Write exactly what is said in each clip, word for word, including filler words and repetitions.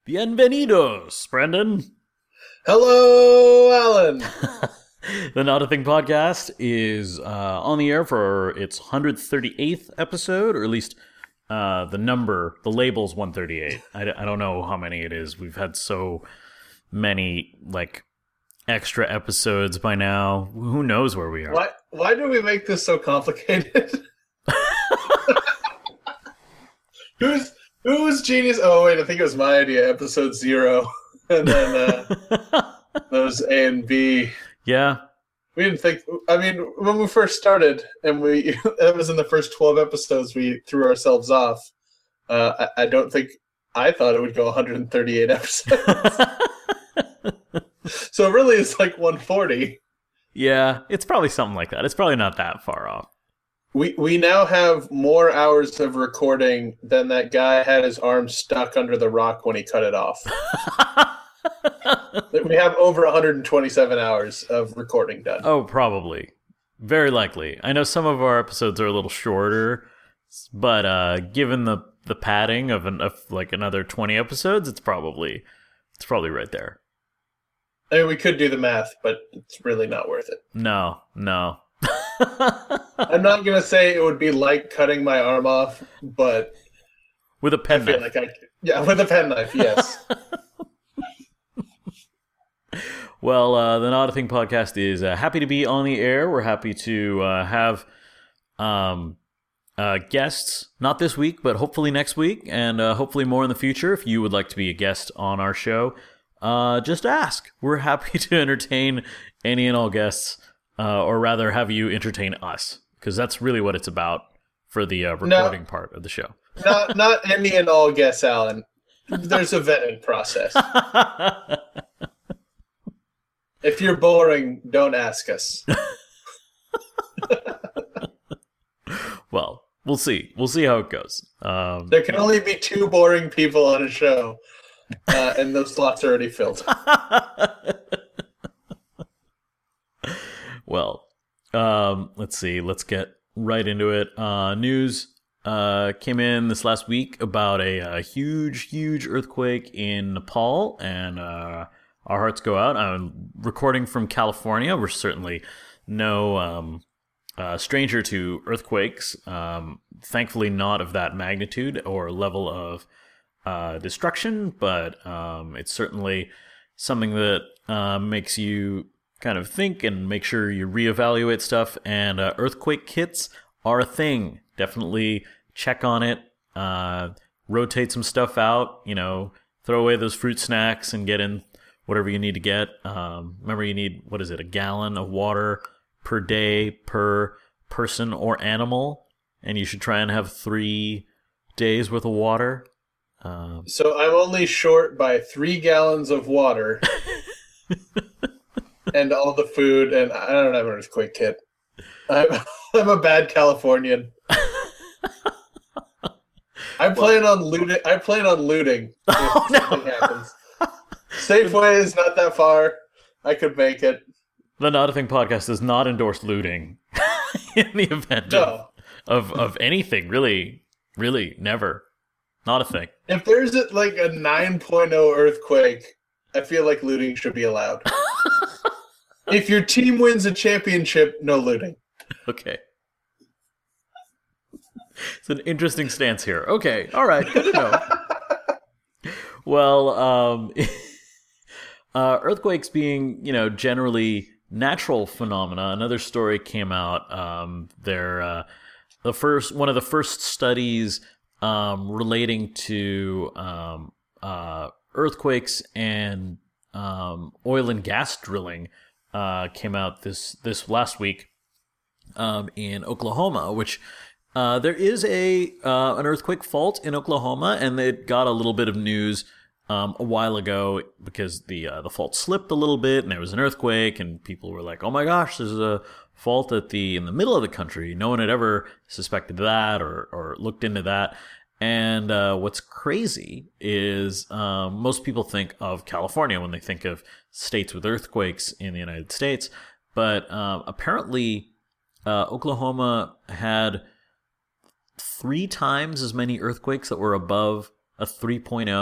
Bienvenidos, Brendan. Hello, Alan. The Not a Thing podcast is uh, on the air for its one hundred thirty-eighth episode, or at least uh, the number, the label's one thirty-eight. I, I don't know how many it is. We've had so many, like, extra episodes by now. Who knows where we are? Why, why do we make this so complicated? Who's... Who was genius? Oh, wait, I think it was my idea, episode zero. And then uh, those A and B. Yeah. We didn't think, I mean, when we first started, and we that was in the first twelve episodes, we threw ourselves off. Uh, I, I don't think, I thought it would go one hundred thirty-eight episodes. So really it's like one forty. Yeah, it's probably something like that. It's probably not that far off. We we now have more hours of recording than that guy had his arm stuck under the rock when he cut it off. We have over one hundred twenty-seven hours of recording done. Oh, probably. Very likely. I know some of our episodes are a little shorter, but uh, given the, the padding of, an, of like another twenty episodes, it's probably it's probably right there. I mean, we could do the math, but it's really not worth it. No, no. I'm not going to say it would be like cutting my arm off, but... With a pen I feel knife. Like I, yeah, with a pen knife, yes. Well, uh, the Not a Thing podcast is uh, happy to be on the air. We're happy to uh, have um, uh, guests, not this week, but hopefully next week, and uh, hopefully more in the future. If you would like to be a guest on our show, uh, just ask. We're happy to entertain any and all guests. Uh, or rather have you entertain us, because that's really what it's about for the uh, recording no, part of the show. Not not any and all guess, Alan. There's a vetting process. If you're boring, don't ask us. Well, we'll see. We'll see how it goes. Um, there can only be two boring people on a show, uh, and those slots are already filled. Well, um, let's see. Let's get right into it. Uh, news uh, came in this last week about a, a huge, huge earthquake in Nepal, and uh, our hearts go out. I'm recording from California. We're certainly no um, uh, stranger to earthquakes. Um, thankfully, not of that magnitude or level of uh, destruction, but um, it's certainly something that uh, makes you kind of think and make sure you reevaluate stuff, and uh, earthquake kits are a thing. Definitely check on it, uh, rotate some stuff out, you know, throw away those fruit snacks and get in whatever you need to get. Um, remember, you need, what is it, a gallon of water per day per person or animal, and you should try and have three days worth of water. Um, so I'm only short by three gallons of water. And all the food, and I don't have an earthquake kit. I'm, I'm a bad Californian. I plan on looting. I plan on looting if oh, something no. happens. Safeway is not that far. I could make it. The Not a Thing podcast does not endorse looting in the event no. of, of of anything. Really, really, never. Not a thing. If there's a, like a nine point oh earthquake, I feel like looting should be allowed. If your team wins a championship, no looting. Okay. It's an interesting stance here. Okay, all right, good to know. Well, um, uh, earthquakes being, you know, generally natural phenomena. Another story came out. Um, there, uh, the first one of the first studies um, relating to um, uh, earthquakes and um, oil and gas drilling. Uh, came out this this last week um, in Oklahoma, which uh, there is a uh, an earthquake fault in Oklahoma, and it got a little bit of news um, a while ago because the uh, the fault slipped a little bit, and there was an earthquake, and people were like, "Oh my gosh, there's a fault at the in the middle of the country." No one had ever suspected that or or looked into that. And uh, what's crazy is um, most people think of California when they think of states with earthquakes in the United States. But um, apparently uh, Oklahoma had three times as many earthquakes that were above a three point oh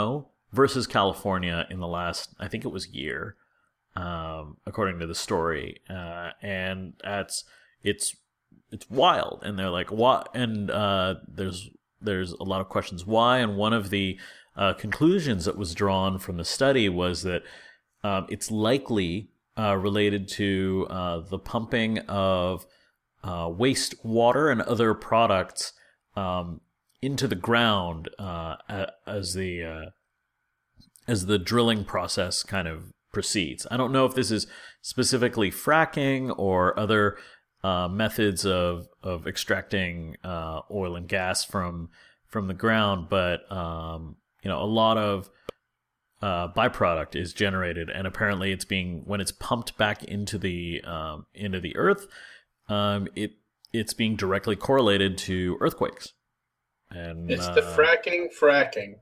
versus California in the last, I think it was year, um, according to the story, uh, and that's it's it's wild. And they're like, what? And uh, there's there's a lot of questions why. And one of the uh, conclusions that was drawn from the study was that um, it's likely uh, related to uh, the pumping of uh, wastewater and other products um, into the ground uh, as the uh, as the drilling process kind of proceeds. I don't know if this is specifically fracking or other uh, methods of of extracting uh, oil and gas from from the ground, but um, you know, a lot of uh, byproduct is generated, and apparently, it's being when it's pumped back into the um, into the earth, um, it it's being directly correlated to earthquakes. And it's uh, the fracking, fracking.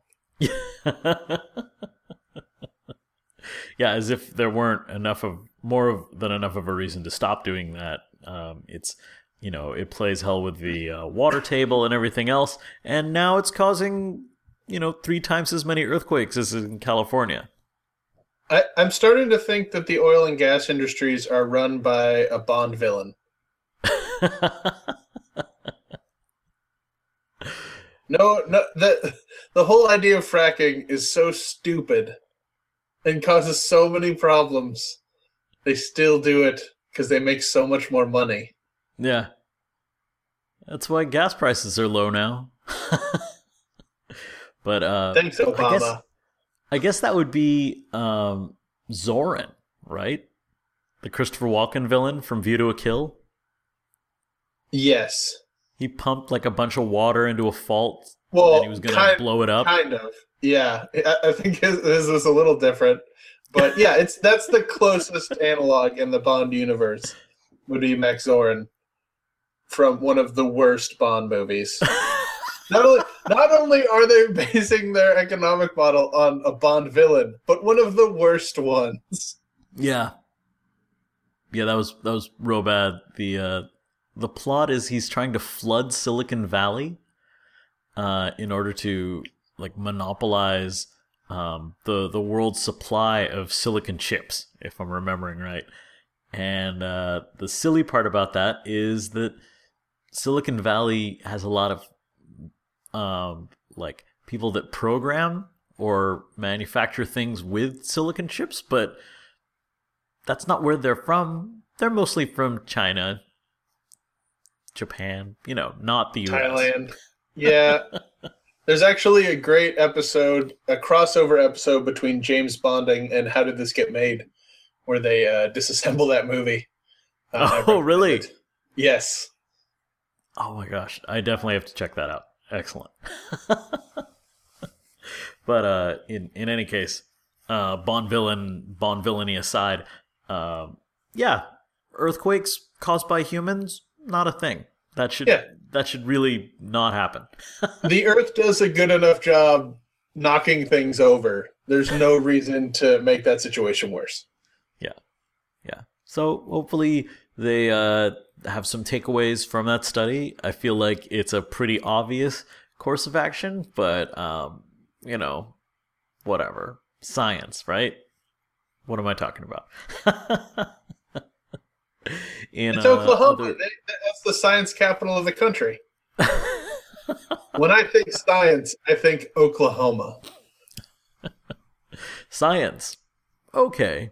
Yeah, as if there weren't enough of more of, than enough of a reason to stop doing that. Um, it's, you know, it plays hell with the uh, water table and everything else, and now it's causing, you know, three times as many earthquakes as in California. I, I'm starting to think that the oil and gas industries are run by a Bond villain. No, no, the the whole idea of fracking is so stupid and causes so many problems. They still do it because they make so much more money. Yeah. That's why gas prices are low now. But uh thanks, Obama. I guess, I guess that would be um Zorin, right? The Christopher Walken villain from View to a Kill. Yes. He pumped like a bunch of water into a fault, well, and he was going to blow it up. Kind of, yeah. I, I think his, his was a little different, but yeah, it's that's the closest analog in the Bond universe would be Max Zorin from one of the worst Bond movies. not only not only are they basing their economic model on a Bond villain, but one of the worst ones. Yeah, yeah, that was that was real bad. The uh, The plot is he's trying to flood Silicon Valley uh, in order to like monopolize um, the the world's supply of silicon chips, if I'm remembering right. And uh, the silly part about that is that Silicon Valley has a lot of um, like people that program or manufacture things with silicon chips, but that's not where they're from. They're mostly from China, Japan, you know, not the U S. Thailand. Yeah. There's actually a great episode, a crossover episode between James Bonding and How Did This Get Made, where they uh, disassemble that movie. Uh, oh, really? It. Yes. Oh my gosh. I definitely have to check that out. Excellent. But uh, in, in any case, uh, Bond villain, Bond villainy aside, uh, yeah, earthquakes caused by humans, not a thing. That should yeah. that should really not happen. The Earth does a good enough job knocking things over. There's no reason to make that situation worse. Yeah. Yeah. So hopefully they uh, have some takeaways from that study. I feel like it's a pretty obvious course of action, but, um, you know, whatever. Science, right? What am I talking about? In, it's uh, Oklahoma. Other... That's the science capital of the country. When I think science, I think Oklahoma. Science. Okay.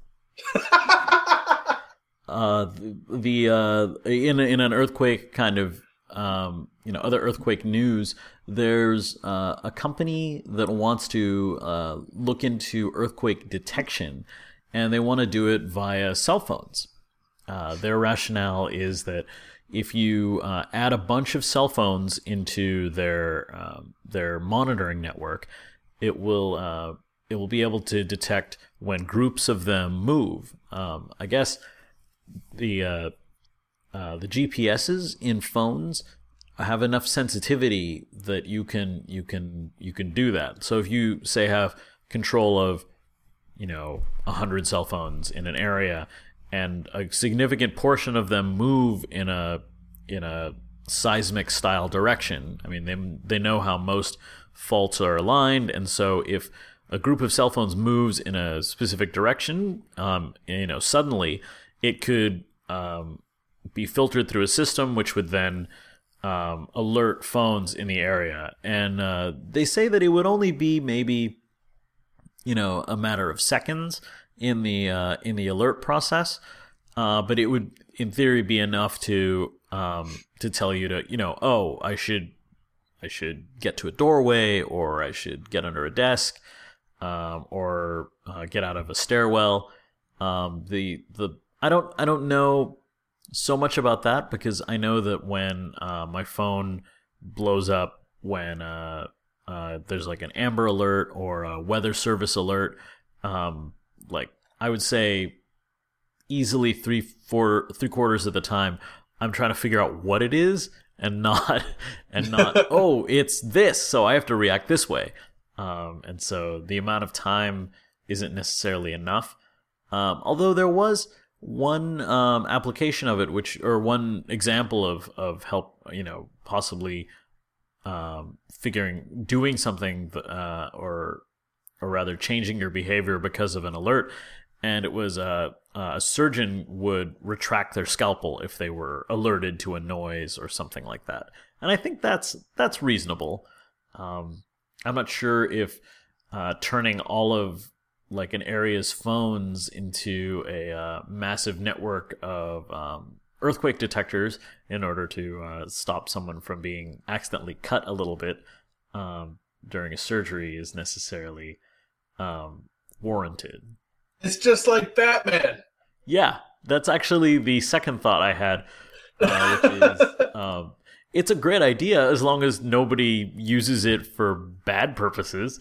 uh, the, the uh, in in an earthquake kind of um, you know, other earthquake news, there's uh, a company that wants to uh, look into earthquake detection, and they want to do it via cell phones. Uh, their rationale is that if you uh, add a bunch of cell phones into their um, their monitoring network, it will uh, it will be able to detect when groups of them move. Um, I guess the uh, uh, the G P S's in phones have enough sensitivity that you can you can you can do that. So if you say have control of, you know, a hundred cell phones in an area, and a significant portion of them move in a in a seismic style direction. I mean, they they know how most faults are aligned, and so if a group of cell phones moves in a specific direction, um, you know, suddenly it could um, be filtered through a system, which would then um, alert phones in the area. And uh, they say that it would only be maybe, you know, a matter of seconds in the uh, in the alert process, uh, but it would, in theory, be enough to um, to tell you to, you know, oh, I should I should get to a doorway, or I should get under a desk, um, or uh, get out of a stairwell. Um, the the I don't I don't know so much about that, because I know that when uh, my phone blows up when uh, uh, there's like an Amber Alert or a weather service alert, um, like I would say easily three four three quarters of the time I'm trying to figure out what it is. And not, and not. Oh, it's this, so I have to react this way. Um, and so the amount of time isn't necessarily enough. Um, although there was one um, application of it, which, or one example of of help, you know, possibly um, figuring, doing something, uh, or or rather changing your behavior because of an alert. And it was uh, a surgeon would retract their scalpel if they were alerted to a noise or something like that. And I think that's that's reasonable. Um, I'm not sure if uh, turning all of like an area's phones into a uh, massive network of um, earthquake detectors in order to uh, stop someone from being accidentally cut a little bit um, during a surgery is necessarily um, warranted. It's just like Batman. Yeah, that's actually the second thought I had, uh, which is um, it's a great idea as long as nobody uses it for bad purposes.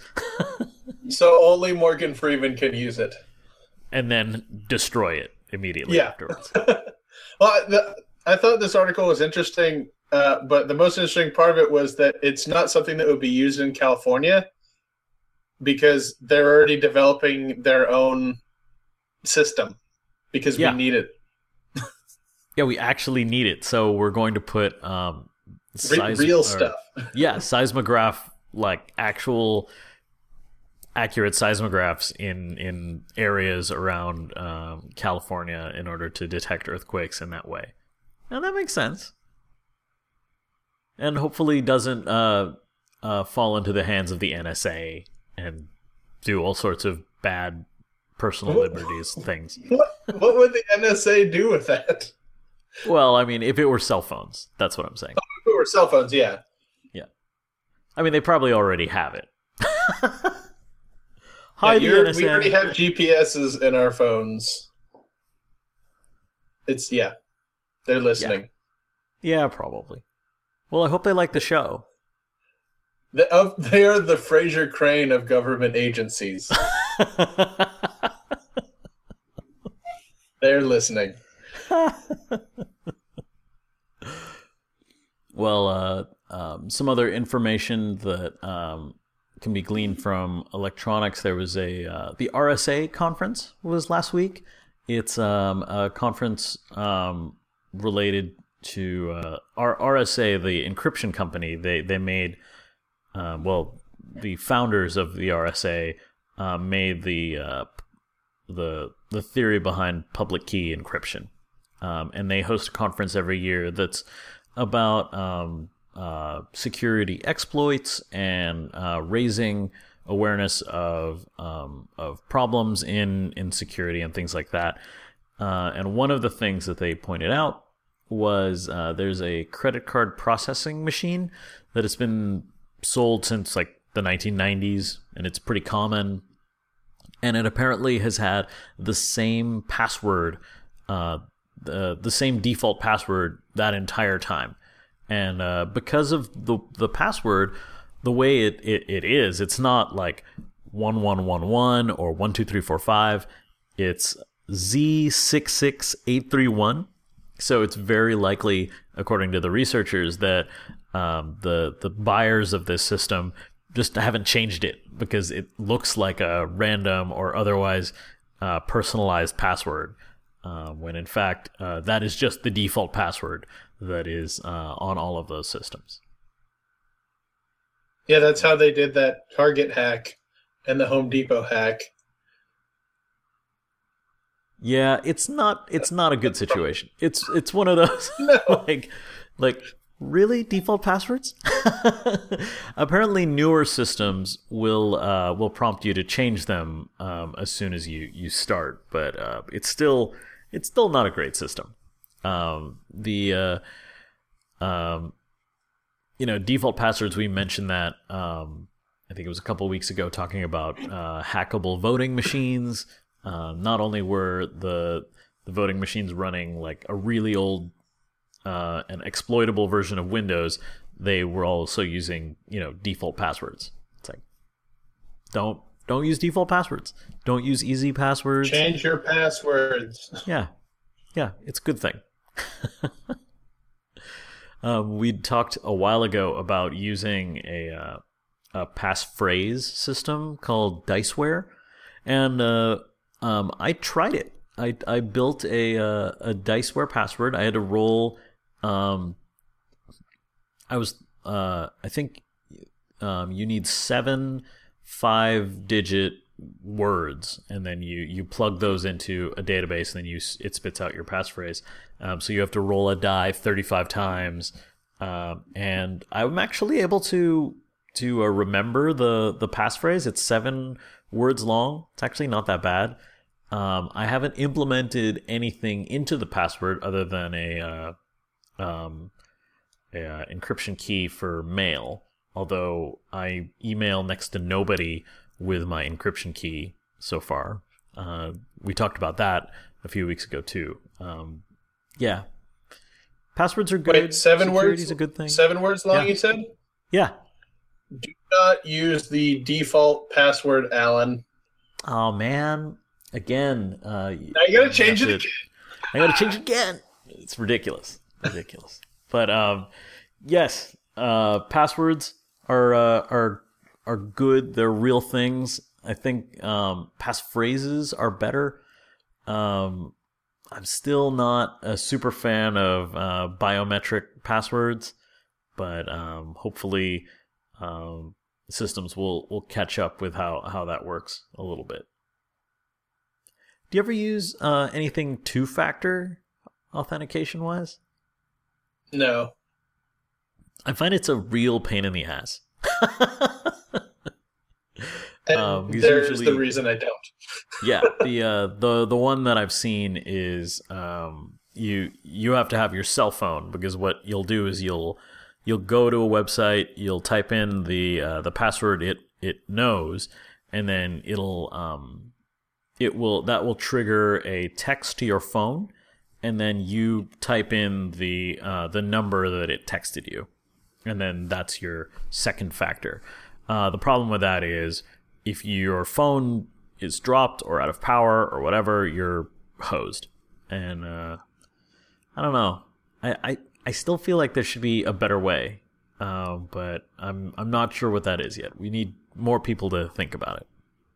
So only Morgan Freeman can use it. And then destroy it immediately yeah. afterwards. Well, the, I thought this article was interesting, uh, but the most interesting part of it was that it's not something that would be used in California because they're already developing their own system because yeah. we need it. Yeah, we actually need it. So we're going to put um, Re- real or, stuff. Yeah, seismograph, like actual accurate seismographs in in areas around um, California in order to detect earthquakes in that way. And that makes sense. And hopefully doesn't uh, uh, fall into the hands of the N S A and do all sorts of bad personal what, liberties things. What, what would the N S A do with that? Well, I mean, if it were cell phones, that's what I'm saying. Oh, if it were cell phones, yeah. Yeah. I mean, they probably already have it. Hi, yeah, the N S A. We already have G P S's in our phones. It's, yeah. They're listening. Yeah, yeah probably. Well, I hope they like the show. The, uh, they are the Fraser Crane of government agencies. They're listening. Well, uh, um, some other information that um, can be gleaned from electronics. There was a uh, the R S A conference was last week. It's um, a conference um, related to uh, R- RSA, the encryption company. They they made uh, well, the founders of the R S A uh, made the uh, the the theory behind public key encryption. Um, and they host a conference every year that's about um, uh, security exploits and uh, raising awareness of um, of problems in, in security and things like that. Uh, and one of the things that they pointed out was uh, there's a credit card processing machine that has been sold since like the nineteen nineties, and it's pretty common. And it apparently has had the same password uh, the the same default password that entire time, and uh, because of the the password, the way it, it, it is, it's not like one one one one or one two three four five. It's Z six six eight three one. So it's very likely, according to the researchers, that um, the the buyers of this system just haven't changed it because it looks like a random or otherwise uh, personalized password. Uh, when in fact, uh, that is just the default password that is uh, on all of those systems. Yeah, that's how they did that Target hack and the Home Depot hack. Yeah, it's not it's not a good situation. It's it's one of those No. like like really default passwords? Apparently newer systems will uh, will prompt you to change them um, as soon as you, you start, but uh, it's still it's still not a great system. Um, the uh, um, you know, default passwords, we mentioned that um, I think it was a couple weeks ago, talking about uh, hackable voting machines. Uh, not only were the the voting machines running like a really old uh, and exploitable version of Windows, they were also using, you know, default passwords. It's like, don't don't use default passwords. Don't use easy passwords. Change your passwords. Yeah, yeah, it's a good thing. um, we talked a while ago about using a uh, a passphrase system called Diceware, and uh, um, I tried it. I I built a uh, a Diceware password. I had to roll. Um, I was uh, I think um, you need seven five-digit words, and then you, you plug those into a database, and then you it spits out your passphrase. Um, so you have to roll a die thirty-five times, um, and I'm actually able to to uh, remember the the passphrase. It's seven words long. It's actually not that bad. Um, I haven't implemented anything into the password other than a, uh, um, a uh, encryption key for mail. Although I email next to nobody with my encryption key so far. Uh, we talked about that a few weeks ago too. Um, yeah, passwords are good. Wait, seven Security's words? a good thing. Seven words long, Yeah. you said? Yeah. Do not use the default password, Alan. Oh man. Again. Uh, Now you gotta change have it to- again. I gotta change it again. It's ridiculous. Ridiculous. But um, yes, uh, passwords are uh, are are good. They're real things. I think um, passphrases are better. Um, I'm still not a super fan of uh, biometric passwords, but um, hopefully um, systems will, will catch up with how, how that works a little bit. Do you ever use uh, anything two-factor authentication-wise? No. I find it's a real pain in the ass. And Um, because there's usually- the reason I don't. Yeah, the uh, the the one that I've seen is um, you you have to have your cell phone, because what you'll do is you'll you'll go to a website, you'll type in the uh, the password it it knows, and then it'll um, it will that will trigger a text to your phone, and then you type in the uh, the number that it texted you, and then that's your second factor. Uh, the problem with that is if your phone is dropped or out of power or whatever, you're hosed. And uh, I don't know. I, I, I still feel like there should be a better way, uh, but I'm I'm not sure what that is yet. We need more people to think about it.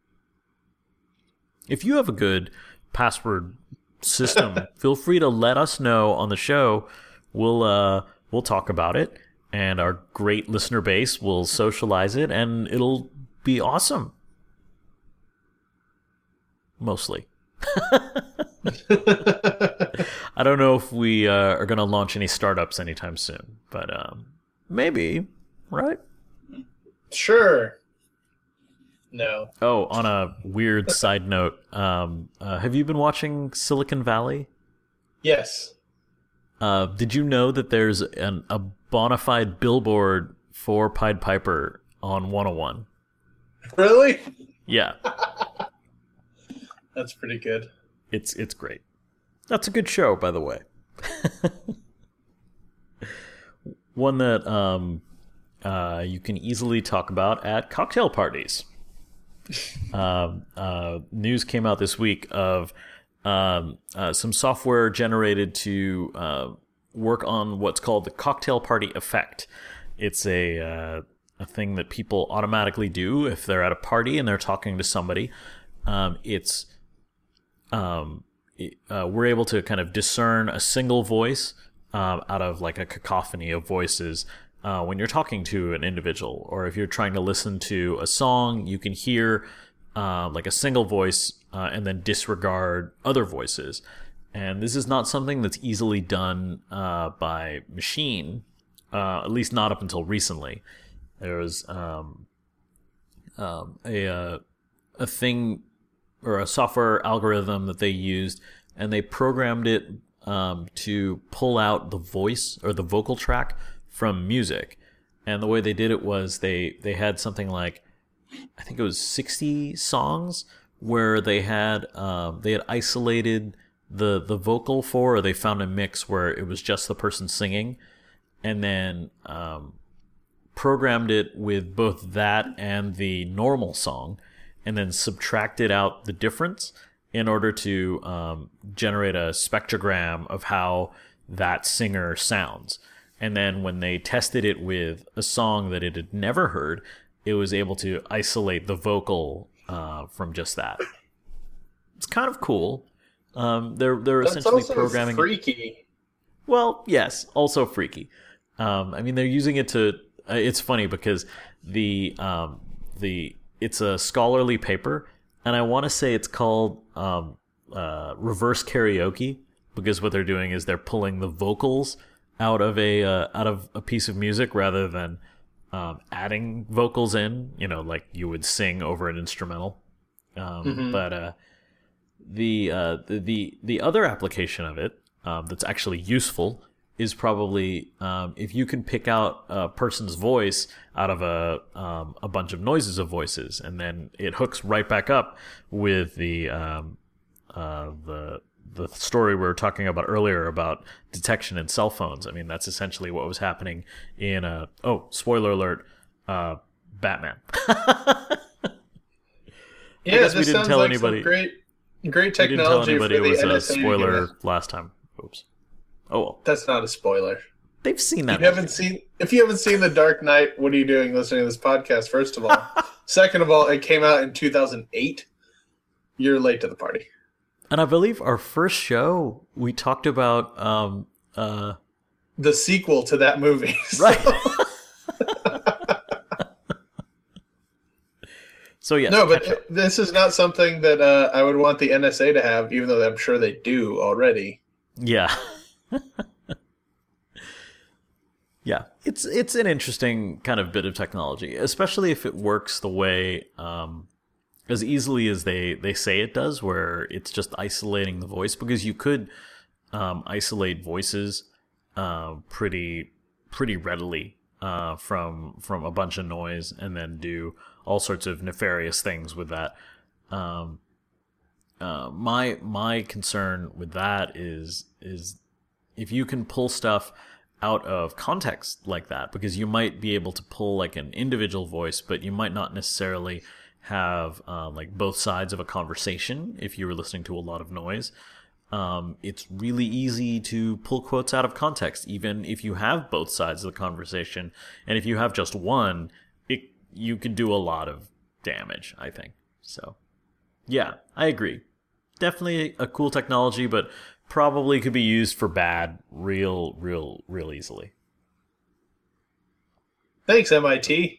If you have a good password system, feel free to let us know on the show. We'll uh we'll talk about it, and our great listener base will socialize it, and it'll be awesome. Mostly. I don't know if we uh, are going to launch any startups anytime soon, but um, maybe, right? Sure. No. Oh, on a weird side note, um, uh, have you been watching Silicon Valley? Yes. Uh, did you know that there's an, a bona fide billboard for Pied Piper on one oh one? Really? Yeah. That's pretty good. It's it's great. That's a good show, by the way. One that um, uh, you can easily talk about at cocktail parties. um, uh, news came out this week of um, uh, some software generated to uh, work on what's called the cocktail party effect. It's a uh, a thing that people automatically do if they're at a party and they're talking to somebody. Um, it's Um, uh, we're able to kind of discern a single voice um, out of like a cacophony of voices, uh, when you're talking to an individual, or if you're trying to listen to a song, you can hear uh, like a single voice uh, and then disregard other voices. And this is not something that's easily done uh, by machine, uh, at least not up until recently. There was um, um, a uh, a thing or a software algorithm that they used, and they programmed it um, to pull out the voice or the vocal track from music. And the way they did it was they they had something like, I think it was sixty songs where they had um, they had isolated the the vocal for, or they found a mix where it was just the person singing, and then um, programmed it with both that and the normal song, and then subtracted out the difference in order to um, generate a spectrogram of how that singer sounds. And then when they tested it with a song that it had never heard, it was able to isolate the vocal uh, from just that. It's kind of cool. Um, they're they're That's essentially also programming. freaky. Well, yes, also freaky. Um, I mean, they're using it to. Uh, it's funny because the um, the it's a scholarly paper, and I want to say it's called um, uh, reverse karaoke, because what they're doing is they're pulling the vocals out of a uh, out of a piece of music rather than um, adding vocals in. You know, like you would sing over an instrumental. Um, Mm-hmm. But uh, the, uh, the the the other application of it um, that's actually useful is probably um, if you can pick out a person's voice out of a um, a bunch of noises of voices, and then it hooks right back up with the um, uh, the the story we were talking about earlier about detection in cell phones. I mean, that's essentially what was happening in a oh spoiler alert, uh, Batman. Yeah, I guess we this didn't sounds tell like anybody. some great, great We didn't tell technology anybody for it was the a N S A to give spoiler us. last time. Oops. Oh well, That's not a spoiler. they've seen If that. you haven't seen, if you haven't seen The Dark Knight, what are you doing listening to this podcast? First of all, second of all, it came out in two thousand eight. You're late to the party. And I believe our first show we talked about um uh The sequel to that movie. right. So yes, No, but catch up. this is not something that uh, I would want the N S A to have, even though I'm sure they do already. Yeah. Yeah, it's it's an interesting kind of bit of technology, especially if it works the way um, as easily as they, they say it does, where it's just isolating the voice, because you could um, isolate voices uh, pretty pretty readily uh, from from a bunch of noise, and then do all sorts of nefarious things with that. Um, uh, my my concern with that is is if you can pull stuff out of context like that, because you might be able to pull like an individual voice, but you might not necessarily have uh, like both sides of a conversation if you were listening to a lot of noise. Um, it's really easy to pull quotes out of context, even if you have both sides of the conversation. And if you have just one, it you can do a lot of damage, I think. So, yeah, I agree. Definitely a cool technology, but probably could be used for bad real, real, real easily. Thanks, M I T.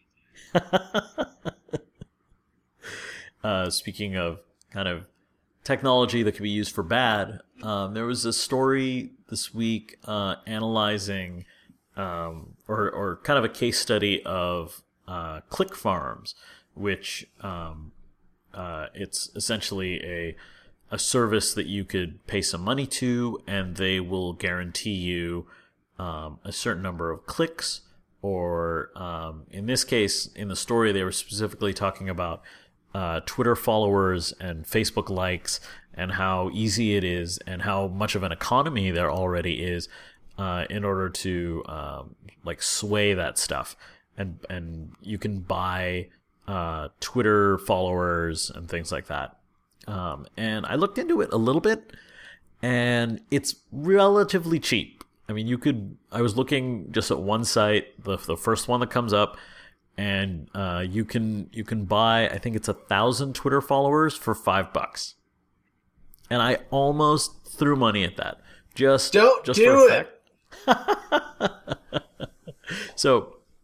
uh, speaking of kind of technology that could be used for bad, um, there was a story this week uh, analyzing um, or, or kind of a case study of uh, click farms, which um, uh, it's essentially a a service that you could pay some money to, and they will guarantee you um, a certain number of clicks, or um, in this case, in the story, they were specifically talking about uh, Twitter followers and Facebook likes, and how easy it is, and how much of an economy there already is uh, in order to um, like sway that stuff, and and you can buy uh, Twitter followers and things like that. Um, and I looked into it a little bit, and it's relatively cheap. I mean, you could. I was looking just at one site, the the first one that comes up, and uh, you can you can buy. I think it's a thousand Twitter followers for five bucks, and I almost threw money at that. Just Don't just do for it. effect. So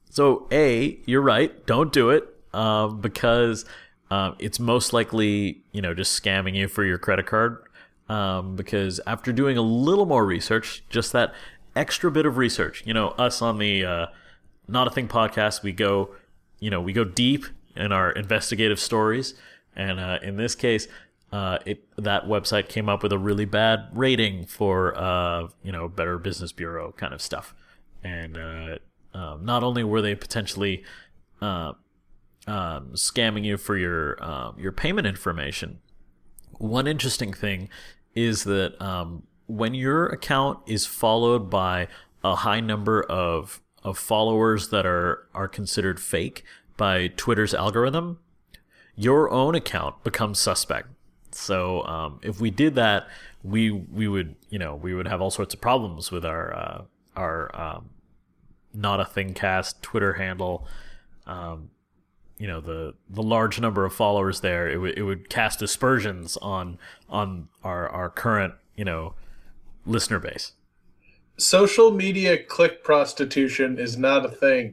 So, A, you're right. Don't do it uh, because uh, it's most likely, you know, just scamming you for your credit card. Um, because after doing a little more research, just that extra bit of research, you know, us on the uh, Not a Thing podcast, we go, you know, we go deep in our investigative stories. And uh, in this case, uh, it that website came up with a really bad rating for, uh, you know, Better Business Bureau kind of stuff. And uh, um, not only were they potentially uh, um, scamming you for your uh, your payment information, one interesting thing is that um, when your account is followed by a high number of of followers that are are considered fake by Twitter's algorithm, your own account becomes suspect. So um, if we did that, we we would you know we would have all sorts of problems with our uh, our um, Not a Thing cast Twitter handle. Um, you know the the large number of followers there, it would it would cast aspersions on on our our current you know listener base. Social media click prostitution is not a thing.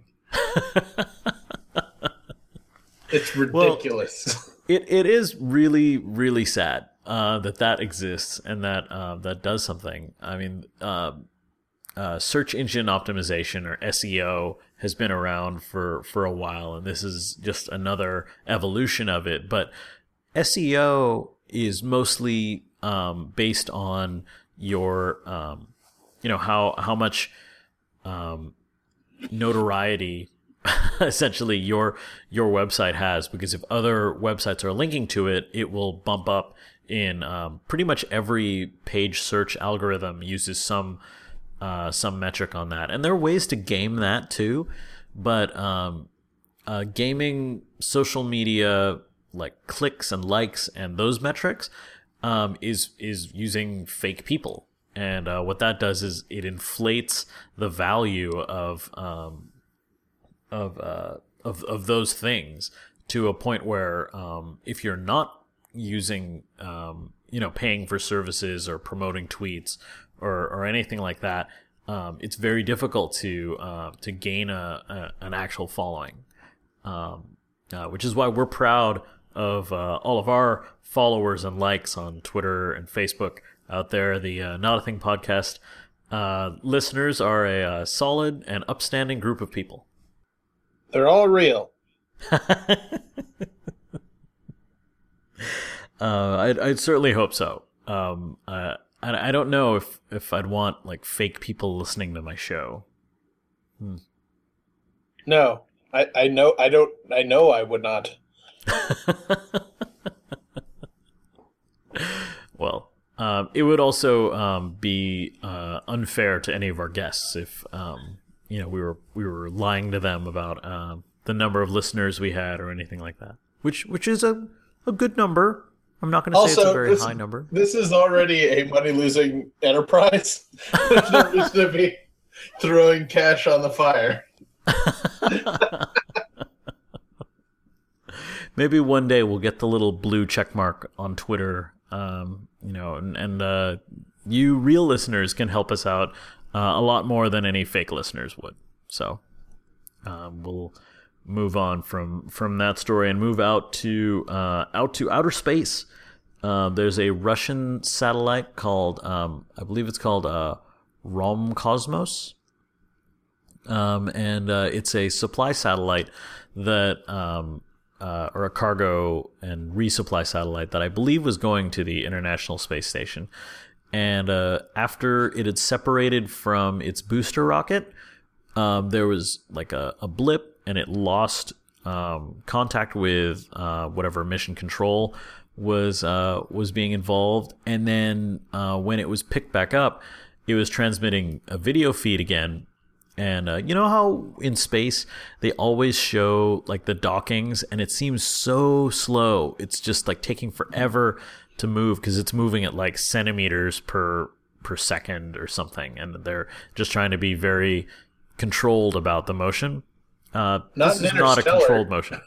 It's ridiculous. Well, it it is really really sad uh, that that exists and that uh, that does something. I mean, uh, uh, search engine optimization, or S E O, has been around for, for a while, and this is just another evolution of it. But S E O is mostly um, based on your, um, you know, how how much um, notoriety essentially your your website has, because if other websites are linking to it, it will bump up in um, pretty much every page search algorithm uses some uh, some metric on that, and there are ways to game that too. But um, uh, gaming social media like clicks and likes and those metrics um, is is using fake people, and uh, what that does is it inflates the value of um, of uh, of of those things to a point where um, if you're not using um, you know paying for services or promoting tweets or or anything like that, um, it's very difficult to uh, to gain a, a an actual following, um, uh, which is why we're proud of uh, all of our followers and likes on Twitter and Facebook out there. The uh, Not a Thing podcast uh, listeners are a uh, solid and upstanding group of people. They're all real. uh, I'd, I'd certainly hope so. Um, uh, I, I don't know if, if I'd want like fake people listening to my show. Hmm. No, I, I know I don't. I know I would not. Well, um, it would also um, be uh, unfair to any of our guests if um, you know we were we were lying to them about uh, the number of listeners we had or anything like that. Which which is a, a good number. I'm not going to say it's a very this, high number. This is already a money-losing enterprise. There's no reason to be throwing cash on the fire. Maybe one day we'll get the little blue check mark on Twitter, um, you know, and, and uh, you real listeners can help us out uh, a lot more than any fake listeners would. So um, we'll move on from from that story and move out to uh, out to outer space. Uh, there's a Russian satellite called, um, I believe it's called uh, Roscosmos, um, and uh, it's a supply satellite that, um, uh, or a cargo and resupply satellite that I believe was going to the International Space Station. And uh, after it had separated from its booster rocket, um, there was like a, a blip, and it lost um, contact with uh, whatever mission control was uh, was being involved. And then uh, when it was picked back up, it was transmitting a video feed again. And uh, you know how in space they always show like the dockings, and it seems so slow. It's just like taking forever to move because it's moving at like centimeters per per second or something, and they're just trying to be very controlled about the motion. Uh, not this is not a controlled motion.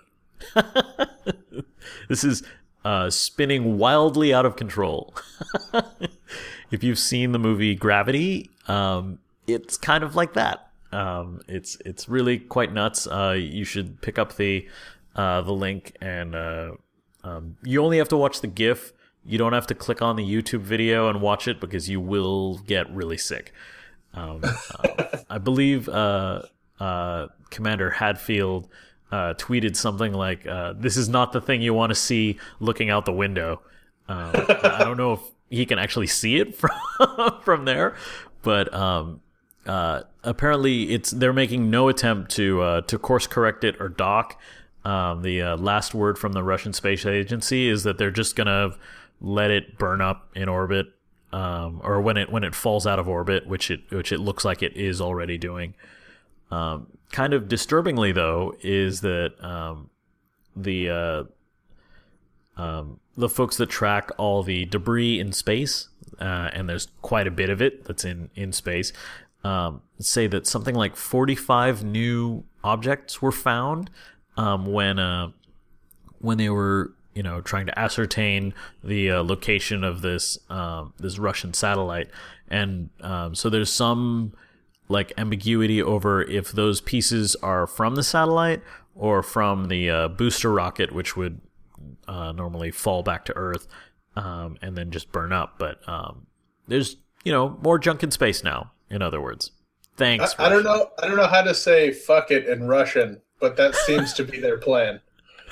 This is uh, spinning wildly out of control. If you've seen the movie Gravity, um, it's kind of like that. Um, it's it's really quite nuts. Uh, you should pick up the uh, the link, and uh, um, you only have to watch the GIF. You don't have to click on the YouTube video and watch it because you will get really sick. Um, uh, I believe uh, uh, Commander Hadfield uh, tweeted something like, uh, "This is not the thing you want to see looking out the window." Um, I don't know if he can actually see it from from there, but um, uh, apparently it's they're making no attempt to uh, to course correct it or dock. Um, the uh, last word from the Russian Space Agency is that they're just gonna let it burn up in orbit, um, or when it when it falls out of orbit, which it which it looks like it is already doing. Um, kind of disturbingly, though, is that um, the uh, um, the folks that track all the debris in space, uh, and there's quite a bit of it that's in in space, um, say that something like forty-five new objects were found um, when uh, when they were you know trying to ascertain the uh, location of this um, this Russian satellite, and um, so there's some like ambiguity over if those pieces are from the satellite or from the uh, booster rocket, which would uh, normally fall back to Earth um, and then just burn up. But um, there's you know more junk in space now. In other words, thanks. I, I don't know. I don't know how to say "fuck it" in Russian, but that seems to be their plan.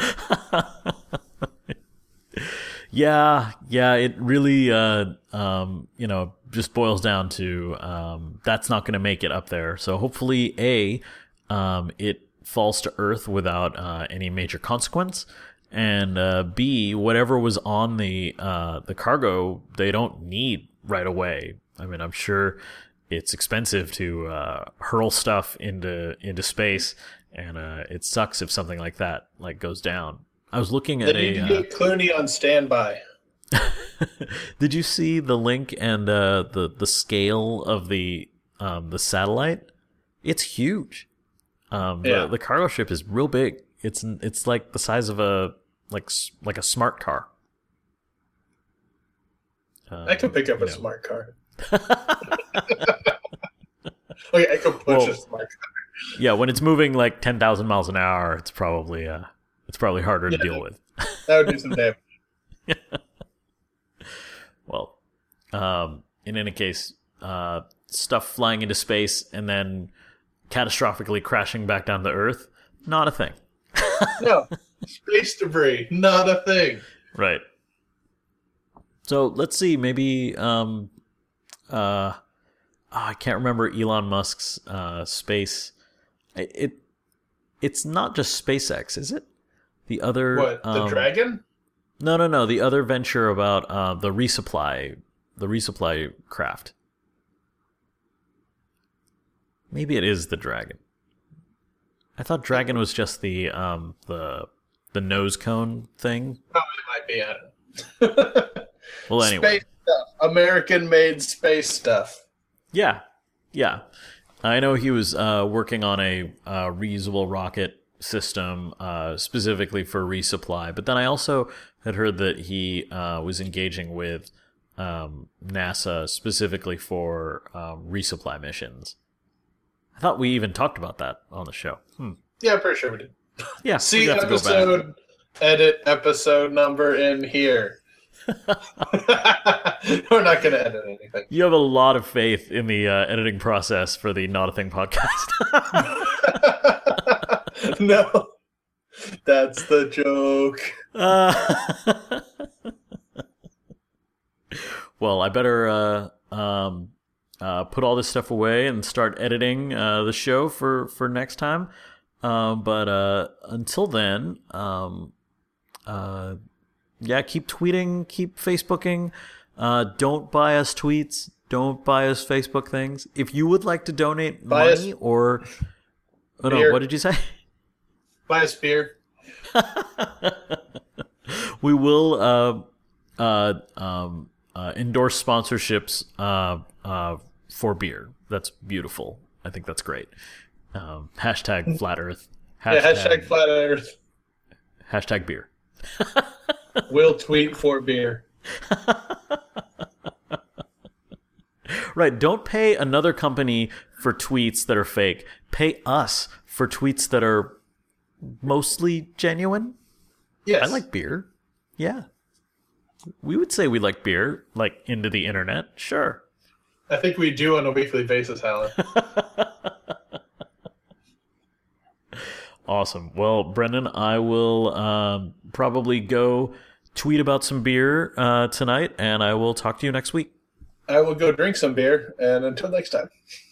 Yeah, yeah, it really, uh, um, you know, just boils down to um, that's not going to make it up there. So hopefully, A, um, it falls to Earth without uh, any major consequence, and uh, B, whatever was on the uh, the cargo, they don't need right away. I mean, I'm sure it's expensive to uh, hurl stuff into into space, and uh, it sucks if something like that like goes down. I was looking at they need a. to get Clooney on standby. Did you see the link and uh, the the scale of the um, the satellite? It's huge. Um, yeah. the, the cargo ship is real big. It's it's like the size of a like like a smart car. Um, I could pick up a know. smart car. Okay, I could push Well, a smart car. Yeah, when it's moving like ten thousand miles an hour, it's probably uh, it's probably harder Yeah, to deal with. That would do some damage. Well, um, in any case, uh, stuff flying into space and then catastrophically crashing back down to Earth, not a thing. No, space debris, not a thing. Right. So let's see, maybe um, uh, oh, I can't remember Elon Musk's uh, space. It, it it's not just SpaceX, is it? The other What, the um, Dragon? No, no, no. The other venture about uh, the resupply, the resupply craft. Maybe it is the Dragon. I thought Dragon was just the um, the the nose cone thing. Oh, it might be. I don't know. Well, anyway, Space stuff. American-made space stuff. yeah, yeah. I know he was uh, working on a uh, reusable rocket system uh, specifically for resupply, but then I also had heard that he uh, was engaging with um, NASA specifically for um, resupply missions. I thought we even talked about that on the show. Hmm. Yeah, pretty sure we did. Yeah, See we have to go back. episode, edit episode number in here. We're not going to edit anything. You have a lot of faith in the uh, editing process for the Not a Thing podcast. No, that's the joke. Uh, well, I better uh, um, uh, put all this stuff away and start editing uh, the show for, for next time. Uh, but uh, until then, um, uh, yeah, keep tweeting, keep Facebooking. Uh, don't buy us tweets. Don't buy us Facebook things. If you would like to donate Buy us money or... Oh, no, beer. what did you say? Buy us beer. We will uh, uh, um, uh, endorse sponsorships uh, uh, for beer. That's beautiful. I think that's great. Um, hashtag flat earth. Hashtag, Yeah, hashtag flat earth. hashtag beer. We'll tweet for beer. Right. Don't pay another company for tweets that are fake. Pay us for tweets that are mostly genuine. Yes. I like beer. Yeah. We would say we like beer, like into the internet. Sure. I think we do on a weekly basis, Alan. Awesome. Well, Brendan, I will um, probably go tweet about some beer uh, tonight, and I will talk to you next week. I will go drink some beer, and until next time.